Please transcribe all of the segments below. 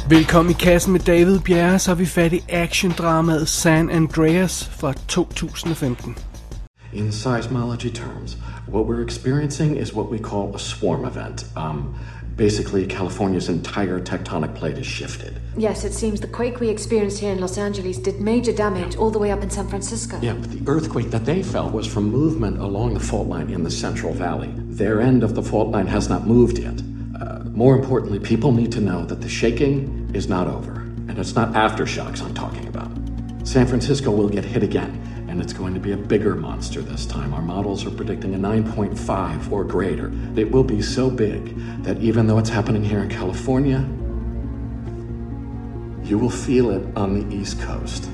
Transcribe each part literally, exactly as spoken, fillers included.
Velkommen i kassen med David Bjerre, så er vi fat i action-dramaet San Andreas fra to tusind og femten. In seismology terms, what we're experiencing is what we call a swarm event. Um, basically, California's entire tectonic plate is shifted. Yes, it seems the quake we experienced here in Los Angeles did major damage all the way up in San Francisco. Yeah, but the earthquake that they felt was from movement along the fault line in the Central Valley. Their end of the fault line has not moved yet. Uh, more importantly, people need to know that the shaking is not over. And it's not aftershocks I'm talking about. San Francisco will get hit again, and it's going to be a bigger monster this time. Our models are predicting a nine point five or greater. It will be so big that even though it's happening here in California, you will feel it on the East Coast.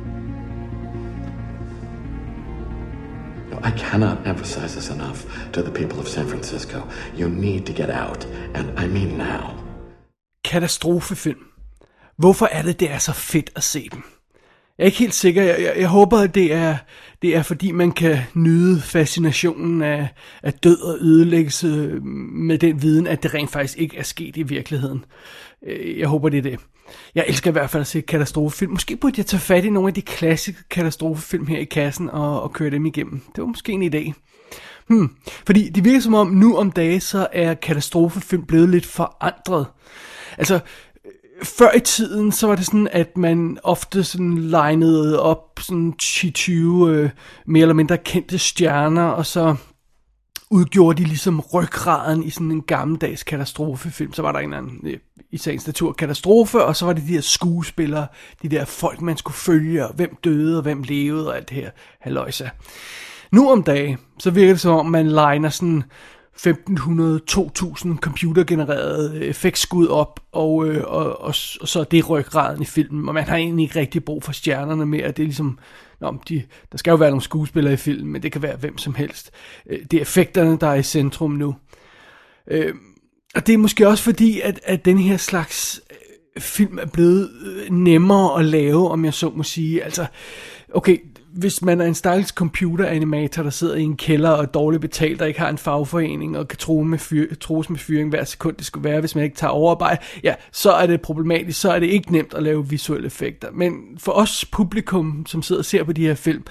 I cannot emphasize this enough to the people of San Francisco. You need to get out, and I mean now. Katastrofefilm. Hvorfor er det, det er så fedt at se dem? Jeg er ikke helt sikker. Jeg, jeg, jeg håber, at det er, det er, fordi man kan nyde fascinationen af, af død og ødelæggelse med den viden, at det rent faktisk ikke er sket i virkeligheden. Jeg håber, det er det. Jeg elsker i hvert fald at se katastrofefilm. Måske burde jeg tage fat i nogle af de klassiske katastrofefilm her i kassen og, og køre dem igennem. Det var måske en idé. Hmm. Fordi det virker som om, nu om dagen, så er katastrofefilm blevet lidt forandret. Altså, før i tiden, så var det sådan, at man ofte sådan linede op sådan ti til tyve øh, mere eller mindre kendte stjerner, og så udgjorde de ligesom ryggraden i sådan en gammeldags katastrofefilm. Så var der en eller anden, i sagens natur, katastrofe, og så var det de der skuespillere, de der folk, man skulle følge, og hvem døde, og hvem levede, og alt det her halløjsa. Nu om dagen, så virker det som om, man liner sådan femten hundrede til to tusind computergenererede effektskud op, og, øh, og, og, og så er det ryggraden i filmen, og man har egentlig ikke rigtig brug for stjernerne mere. Det er ligesom, nå, de, der skal jo være nogle skuespillere i filmen, men det kan være hvem som helst. Det er effekterne, der er i centrum nu. Øh, og det er måske også fordi, at, at den her slags film er blevet nemmere at lave, om jeg så må sige. Altså, okay, hvis man er en stakkels computeranimator, der sidder i en kælder og er dårligt betalt, og ikke har en fagforening, og kan tro med fyr, troes med fyring hver sekund, det skulle være, hvis man ikke tager overarbejde, ja, så er det problematisk, så er det ikke nemt at lave visuelle effekter. Men for os publikum, som sidder og ser på de her film,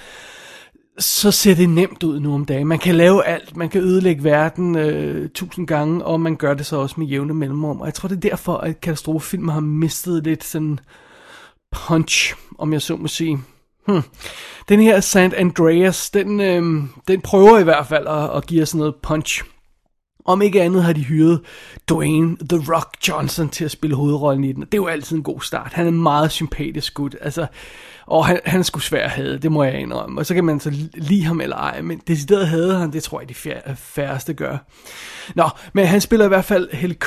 så ser det nemt ud nu om dagen. Man kan lave alt, man kan ødelægge verden øh, tusind gange, og man gør det så også med jævne mellemrum. Og jeg tror, det er derfor, at katastrofefilmer har mistet lidt sådan punch, om jeg så må sige. Hmm. Den her San Andreas, den, øh, den prøver i hvert fald at, at give os noget punch. Om ikke andet har de hyret Dwayne The Rock Johnson til at spille hovedrollen i den. Det er jo altid en god start. Han er meget sympatisk gut. Altså, og han, han er sgu svær at have, det må jeg indrømme. Og så kan man så lide ham eller ej, men decideret havde han, det tror jeg de færreste gør. Nå, men han spiller i hvert fald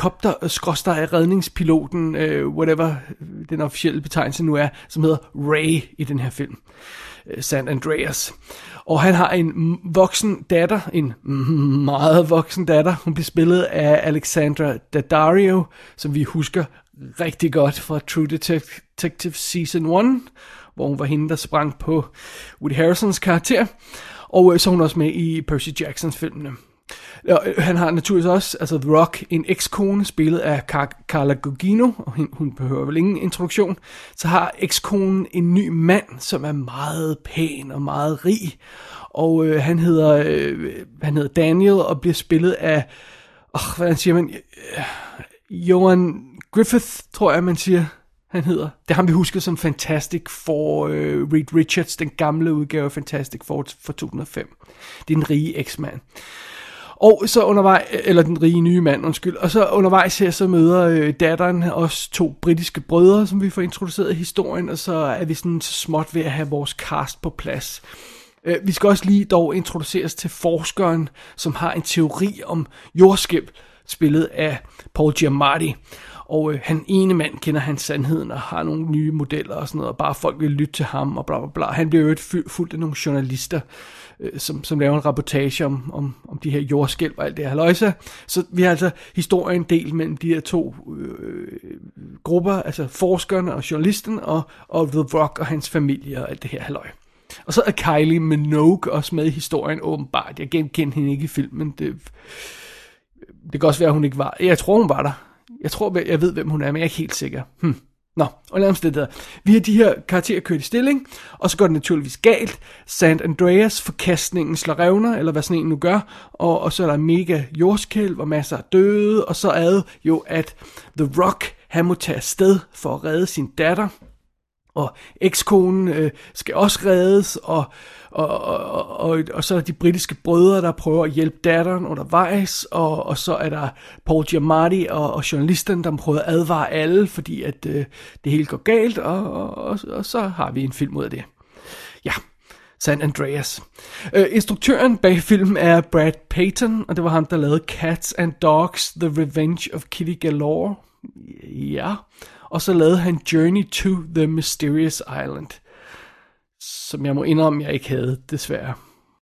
helikopter-redningspiloten, uh, whatever den officielle betegnelse nu er, som hedder Ray i den her film. uh, San Andreas. Og han har en voksen datter, en meget voksen datter. Hun bliver spillet af Alexandra Daddario, som vi husker rigtig godt fra True Detective Season et, hvor hun var hende, der sprang på Woody Harrelsons karakter. Og så er hun også med i Percy Jacksons filmene. Han har naturligvis også, altså The Rock, en ekskone, spillet af Car- Carla Gugino, og hun, hun behøver vel ingen introduktion. Så har ekskonen en ny mand, som er meget pæn og meget rig, og øh, han hedder øh, han hedder Daniel og bliver spillet af, åh, hvordan siger man, Johan Griffith, tror jeg man siger, han hedder. Det er ham vi husker som Fantastic Four, øh, Reed Richards, den gamle udgave af Fantastic Four fra to tusind og fem. Det er en rige eksmand. Og så undervejs, eller den rige nye mand, undskyld, og så undervejs her, så møder øh, datteren også to britiske brødre, som vi får introduceret i historien, og så er vi sådan så småt ved at have vores cast på plads. Øh, vi skal også lige dog introduceres til forskeren, som har en teori om jordskælv, spillet af Paul Giamatti. Og øh, han ene mand kender hans sandheden og har nogle nye modeller og sådan noget, og bare folk vil lytte til ham og bla bla bla. Han bliver jo et fuldt af nogle journalister, øh, som, som laver en rapportage om, om, om de her jordskælv og alt det her halløjsa. Så vi har altså historien delt mellem de her to øh, grupper, altså forskerne og journalisten, og, og The Rock og hans familie og alt det her halløj. Og så er Kylie Minogue også med i historien, åbenbart. Jeg genkendte hende ikke i filmen. Det, det kan også være, at hun ikke var. Jeg tror, hun var der. Jeg tror, jeg ved, hvem hun er, men jeg er ikke helt sikker. Hm. Nå, og lad os det der. Vi har de her karakterer kørt i stilling, og så går det naturligvis galt. San Andreas, forkastningen slår revner, eller hvad sådan en nu gør, og, og så er der mega jordskælv og masser af døde, og så er det jo, at The Rock, han må tage afsted for at redde sin datter, og ekskonen øh, skal også reddes, og, og, og, og, og så er der de britiske brødre, der prøver at hjælpe datteren undervejs, og, og så er der Paul Giamatti og, og journalisten, der prøver at advare alle, fordi at øh, det hele går galt, og, og, og, og så har vi en film ud af det. Ja, San Andreas. Øh, instruktøren bag filmen er Brad Peyton, og det var ham, der lavede Cats and Dogs, The Revenge of Kitty Galore. Ja, og så lavede han Journey to the Mysterious Island, som jeg må indrømme, jeg ikke havde, desværre.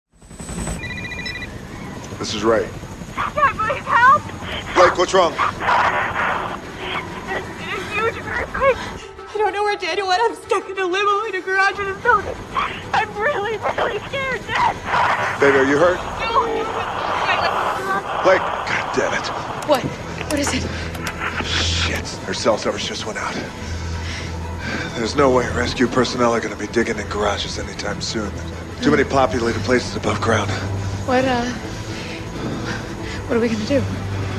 This is Ray. Dad, please help! Blake, what's wrong? There's been a huge earthquake. I don't know where Daniel went. I'm stuck in a limo in a garage in a building. I'm really, really scared, Dad. Baby, are you hurt? No. Blake, God damn it. What? What is it? Shit, their cell service just went out. There's no way rescue personnel are going to be digging in garages anytime soon. Too many populated places above ground. What, uh... What are we gonna do?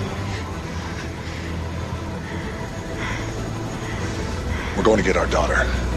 We're going to get our daughter.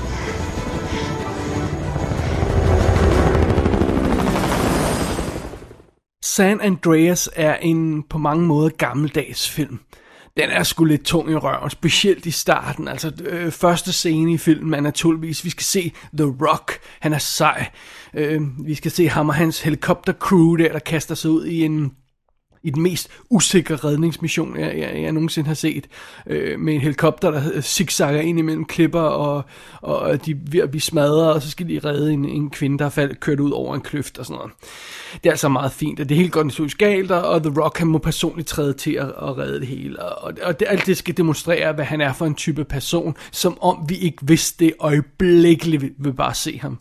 San Andreas er en på mange måder gammeldags film. Den er sgu lidt tung i røven, specielt i starten. Altså, øh, første scene i filmen er naturligvis, vi skal se The Rock. Han er sej. Øh, vi skal se ham og hans helikoptercrew der, der kaster sig ud i en... i den mest usikre redningsmission, jeg, jeg, jeg nogensinde har set, øh, med en helikopter, der zigzagger ind imellem klipper, og, og de er ved at blive smadret, og så skal de redde en, en kvinde, der er faldet, kørt ud over en kløft og sådan noget. Det er altså meget fint, og det hele går naturligvis galt, og The Rock, han må personligt træde til at, at redde det hele, og, og det, alt det skal demonstrere, hvad han er for en type person, som om vi ikke vidste det øjeblikkeligt, vi vil bare se ham.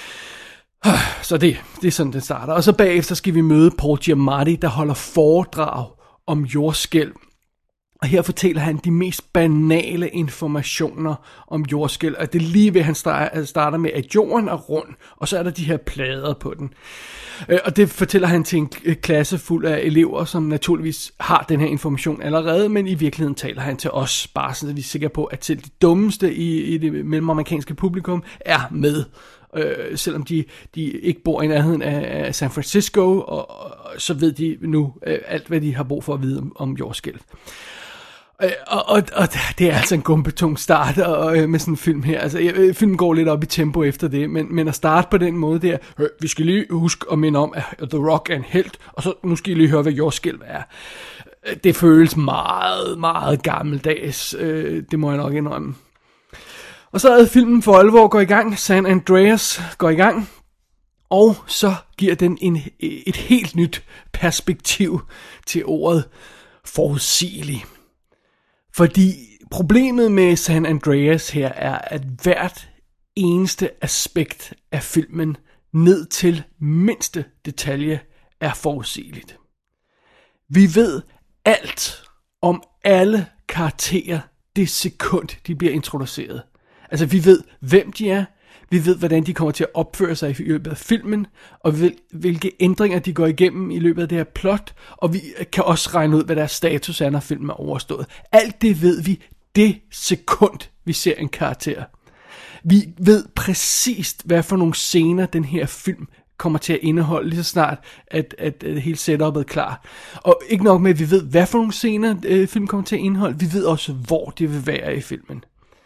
Så det, det er sådan, det starter. Og så bagefter skal vi møde Paul Giamatti, der holder foredrag om jordskælv. Og her fortæller han de mest banale informationer om jordskælv. Og det er lige ved, han starter med, at jorden er rund, og så er der de her plader på den. Og det fortæller han til en klasse fuld af elever, som naturligvis har den her information allerede, men i virkeligheden taler han til os, bare så vi er sikre på, at selv de dummeste i, i det mellemamerikanske publikum er med. Øh, selvom de, de ikke bor i nærheden af, af San Francisco, og, og så ved de nu øh, alt, hvad de har brug for at vide om, om jordskælv. Øh, og, og, og det er altså en gumpetung start og, øh, med sådan en film her. Altså, øh, filmen går lidt op i tempo efter det, men, men at starte på den måde der, øh, vi skal lige huske at minde om, at The Rock er en helt, og så nu skal I lige høre, hvad jordskælv er. Det føles meget, meget gammeldags, øh, det må jeg nok indrømme. Og så er filmen for alvor går i gang, San Andreas går i gang, og så giver den en, et helt nyt perspektiv til ordet forudsigelig. Fordi problemet med San Andreas her er, at hvert eneste aspekt af filmen, ned til mindste detalje, er forudsigeligt. Vi ved alt om alle karakterer det sekund, de bliver introduceret. Altså, vi ved, hvem de er, vi ved, hvordan de kommer til at opføre sig i løbet af filmen, og hvilke ændringer de går igennem i løbet af det her plot, og vi kan også regne ud, hvad deres status er, når filmen er overstået. Alt det ved vi det sekund, vi ser en karakter. Vi ved præcist, hvad for nogle scener den her film kommer til at indeholde, lige så snart, at, at, at hele setupet er klar. Og ikke nok med, at vi ved, hvad for nogle scener øh, filmen kommer til at indeholde, vi ved også, hvor det vil være i filmen.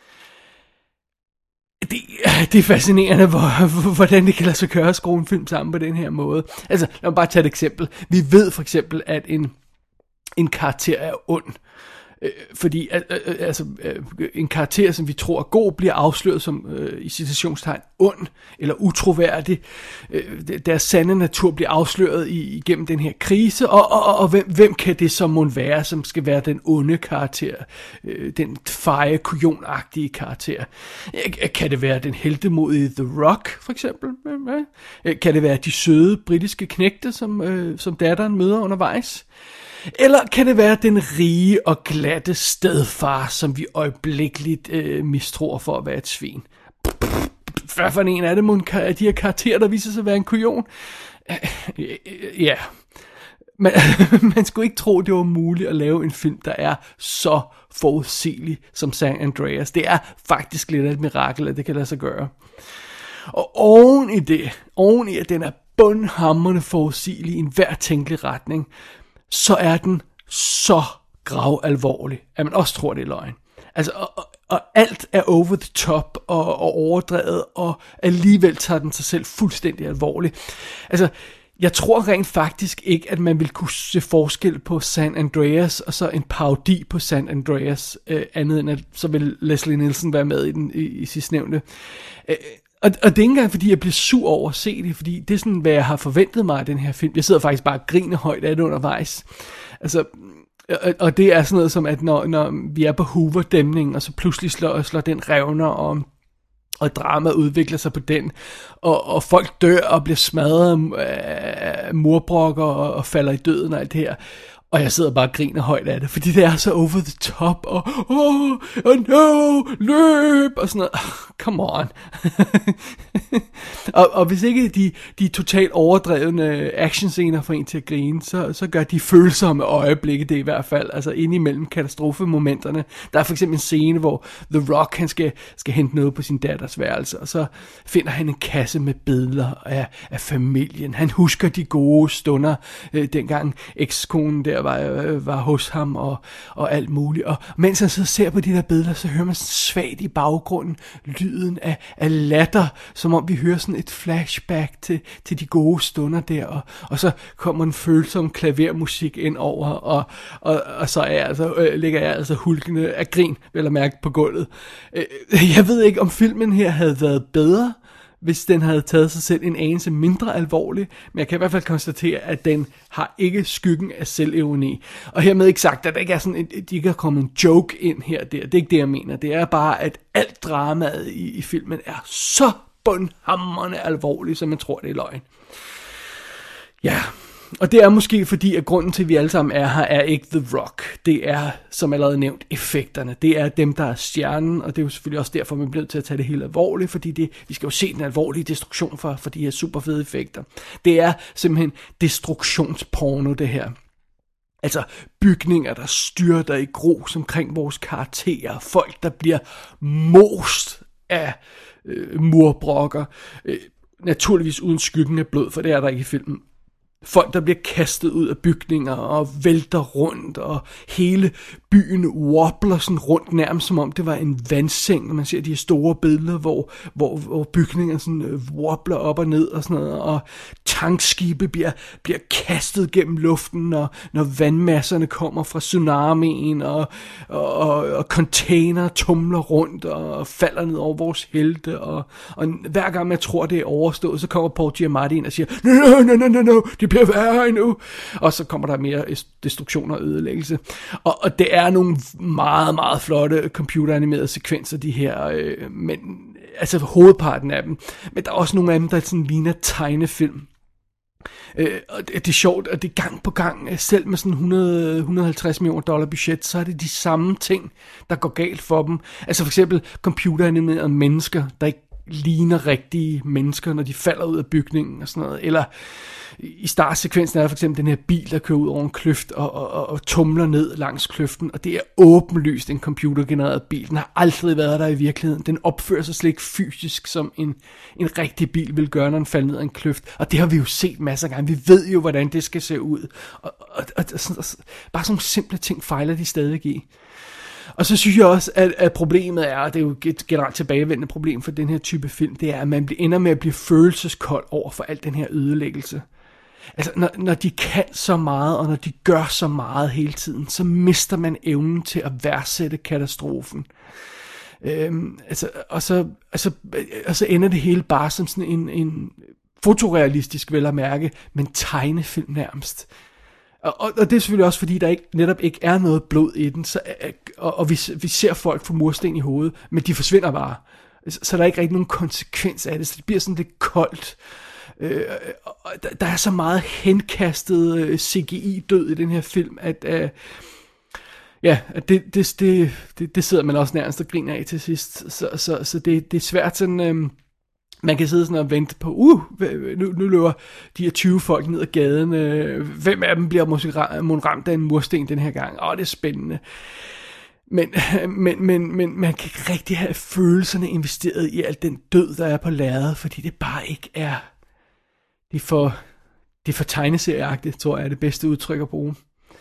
Det, det er fascinerende, hvor, hvordan det kan lade sig gøre at skrue en film sammen på den her måde. Altså, lad mig bare tage et eksempel. Vi ved for eksempel, at en, en karakter er ond. Øh, fordi øh, øh, altså, øh, en karakter, som vi tror er god, bliver afsløret som øh, i citationstegn ond eller utroværdig. Øh, deres sande natur bliver afsløret i, igennem den her krise, og, og, og, og hvem, hvem kan det så må være, som skal være den onde karakter, øh, den feje, kujonagtige karakter? Øh, kan det være den heltemodige The Rock, for eksempel? Øh, kan det være de søde britiske knægte, som, øh, som datteren møder undervejs? Eller kan det være den rige og glatte stedfar, som vi øjeblikkeligt øh, mistror for at være et svin? Hvad for en er det, af de her karakterer, der viser sig at være en kujon? Ja, men man skulle ikke tro, det var muligt at lave en film, der er så forudsigelig som San Andreas. Det er faktisk lidt af et mirakel, at det kan lade sig gøre. Og oven i det, oven i at den er bundhamrende forudsigelig i enhver tænkelig retning, så er den så gravalvorlig, at man også tror, det er løgn. Altså, og, og, og alt er over the top og, og overdrevet, og alligevel tager den sig selv fuldstændig alvorligt. Altså, jeg tror rent faktisk ikke, at man vil kunne se forskel på San Andreas og så en parodi på San Andreas, øh, andet end at så vil Leslie Nielsen være med i den i, i sidstnævnte. Øh, og, og det er ikke engang, fordi jeg bliver sur over at se det, fordi det er sådan, hvad jeg har forventet mig af den her film. Jeg sidder faktisk bare og griner højt af det undervejs. Altså, og, og det er sådan noget som, at når, når vi er på Hoover-dæmningen, og så pludselig slår, slår den revner, og og drama udvikler sig på den, og, og folk dør og bliver smadret af murbrokker og, og falder i døden og alt det her. Og jeg sidder bare og griner højt af det, fordi det er så over the top, og oh, oh no, løb, og sådan noget. Oh, come on. og, og hvis ikke de, de totalt overdrevne actionscener får en til at grine, så, så gør de følsomme øjeblikke det i hvert fald, altså ind imellem katastrofemomenterne. Der er for eksempel en scene, hvor The Rock, han skal, skal hente noget på sin datters værelse, og så finder han en kasse med billeder af, af familien. Han husker de gode stunder, øh, dengang ekskonen der var, øh, var hos ham, og, og alt muligt. Og mens han så ser på de der billeder, så hører man svagt i baggrunden lyden af, af latter, som om vi hører sådan et flashback til, til de gode stunder der, og, og så kommer en følsom klavermusik ind over, og, og, og så er jeg altså, øh, ligger jeg altså hulkende af grin, vel at mærke, på gulvet. Øh, jeg ved ikke, om filmen her havde været bedre, hvis den havde taget sig selv en anelse mindre alvorlig, men jeg kan i hvert fald konstatere, at den har ikke skyggen af selvironi. Og hermed ikke sagt, at der ikke er sådan, at de ikke er kommet en joke ind her og der. Det er ikke det, jeg mener. Det er bare, at alt dramaet i, i filmen er så bundhamrende alvorligt, som man tror, det er løgn. Ja, og det er måske fordi, at grunden til, at vi alle sammen er her, er ikke The Rock. Det er, som allerede nævnt, effekterne. Det er dem, der er stjernen, og det er jo selvfølgelig også derfor, man bliver til at tage det helt alvorligt, fordi det, vi skal jo se den alvorlige destruktion for, for de her super fede effekter. Det er simpelthen destruktionsporno, det her. Altså bygninger, der styrter i grus omkring vores karakterer. Folk, der bliver most af øh, murbrokker. Øh, naturligvis uden skyggen af blod, for det er der ikke i filmen. Folk, der bliver kastet ud af bygninger og vælter rundt, og hele byen wobbler sådan rundt, nærmest som om det var en vandseng, når man ser de her store billeder, hvor, hvor, hvor bygninger sådan øh, wobbler op og ned og sådan noget, og tankskibe bliver, bliver kastet gennem luften, når, når vandmasserne kommer fra tsunamien, og, og, og, og container tumler rundt og falder ned over vores helte, og, og hver gang man tror, det er overstået, så kommer Paul Giamatti ind og siger, no, no, no, no, no, det bliver værre endnu, og så kommer der mere destruktion og ødelæggelse, og, og det er nogle meget, meget flotte computeranimerede sekvenser, de her, øh, men altså hovedparten af dem, men der er også nogle af dem, der sådan ligner tegnefilm. Øh, og det, det er sjovt, at det er gang på gang, selv med sådan hundrede til hundrede og halvtreds millioner dollar budget, så er det de samme ting, der går galt for dem. Altså for eksempel computeranimerede mennesker, der ikke ligner rigtige mennesker, når de falder ud af bygningen og sådan noget, eller i startsekvensen er der for eksempel den her bil, der kører ud over en kløft og, og, og, og tumler ned langs kløften, og det er åbenlyst en computergenereret bil. Den har aldrig været der i virkeligheden. Den opfører sig slet ikke fysisk, som en, en rigtig bil vil gøre, når den falder ned af en kløft. Og det har vi jo set masser af gange. Vi ved jo, hvordan det skal se ud. Og, og, og, og, og bare sådan nogle simple ting fejler de stadig i. Og så synes jeg også, at, at problemet er, og det er jo et generelt tilbagevendende problem for den her type film, det er, at man ender med at blive følelseskold over for al den her ødelæggelse. Altså, når, når de kan så meget, og når de gør så meget hele tiden, så mister man evnen til at værdsætte katastrofen. Øhm, altså, og, så, altså, og så ender det hele bare som sådan en, en fotorealistisk, vel at mærke, men tegnefilm nærmest. Og, og, og det er selvfølgelig også, fordi der ikke, netop ikke er noget blod i den, så, og, og vi, vi ser folk få mursten i hovedet, men de forsvinder bare. Så, så der er ikke rigtig nogen konsekvens af det, så det bliver sådan lidt koldt. Øh, der, der er så meget henkastet øh, C G I-død i den her film, at øh, ja, det, det, det, det, det sidder man også nærmest og griner af til sidst. Så, så, så det, det er svært sådan... Øh, man kan sidde sådan og vente på, uh, nu, nu løber de her tyve folk ned ad gaden. Øh, hvem af dem bliver måske ramt af en mursten den her gang? Åh, det er spændende. Men, men, men, men man kan ikke rigtig have følelserne investeret i alt den død, der er på lærredet, fordi det bare ikke er... Det er for, det er for tegneserieagtigt, tror jeg, er det bedste udtryk at bruge.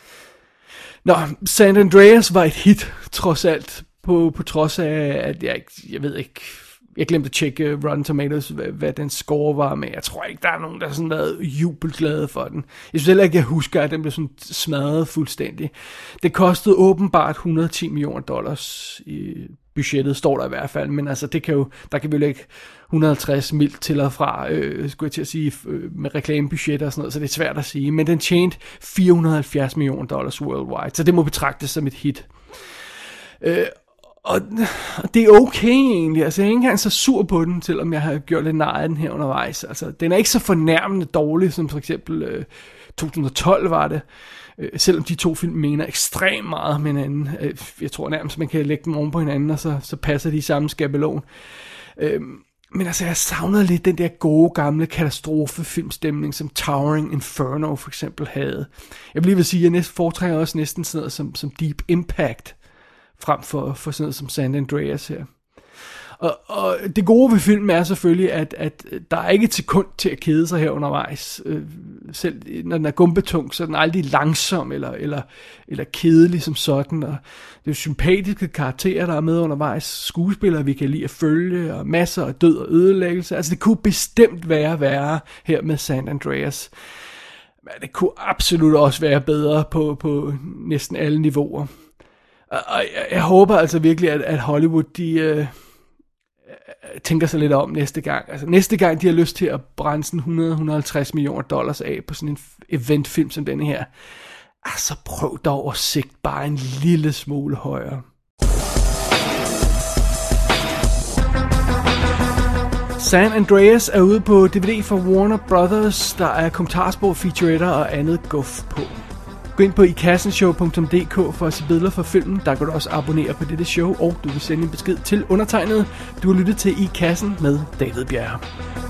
Nå, San Andreas var et hit, trods alt, på, på trods af, at jeg, jeg ved ikke... Jeg glemte at tjekke Rotten Tomatoes, hvad, hvad den score var, men jeg tror ikke, der er nogen, der har sådan været jubelglade for den. Jeg synes heller ikke, jeg husker, at den blev sådan smadret fuldstændig. Det kostede åbenbart et hundrede og ti millioner dollars i budgettet, står der i hvert fald, men altså, det kan jo, der kan vi jo lægge et hundrede og halvtreds mil til og fra, øh, skulle jeg til at sige, øh, med reklamebudget og sådan noget, så det er svært at sige, men den tjente fire hundrede og halvfjerds millioner dollars worldwide, så det må betragtes som et hit. Øh, Og, og det er okay egentlig, altså jeg er ikke engang så sur på den, selvom jeg har gjort lidt nar af den her undervejs. Altså den er ikke så fornærmende dårlig, som for eksempel øh, to tusind og tolv var det, øh, selvom de to film mener ekstremt meget med hinanden. Øh, jeg tror nærmest, man kan lægge dem oven på hinanden, og så, så passer de i samme skabelon. Øh, men altså jeg savner lidt den der gode gamle katastrofefilmstemning, som Towering Inferno for eksempel havde. Jeg vil lige vil sige, at jeg næsten foretrækker også næsten sådan noget som, som Deep Impact, frem for, for sådan noget som San Andreas her. Og, og det gode ved filmen er selvfølgelig, at, at der er ikke et sekund til at kede sig her undervejs. Øh, selv når den er gumbetung, så er den aldrig langsom eller, eller, eller kedelig som sådan. Og det er jo sympatiske karakterer, der er med undervejs. Skuespillere, vi kan lide at følge, og masser af død og ødelæggelse. Altså det kunne bestemt være værre her med San Andreas. Men det kunne absolut også være bedre på, på næsten alle niveauer. Og jeg, jeg håber altså virkelig, at, at Hollywood, de øh, tænker sig lidt om næste gang. Altså næste gang, de har lyst til at brænde sådan hundrede til hundrede og halvtreds millioner dollars af på sådan en eventfilm som denne her, altså prøv dog at sigte bare en lille smule højere. San Andreas er ude på D V D fra Warner Brothers. Der er kommentarspor, featuretter og andet guf på. Gå ind på i kassen show punktum d k for at se billeder fra filmen. Der kan du også abonnere på dette show, og du vil sende en besked til undertegnet. Du har lyttet til I Kassen med David Bjerre.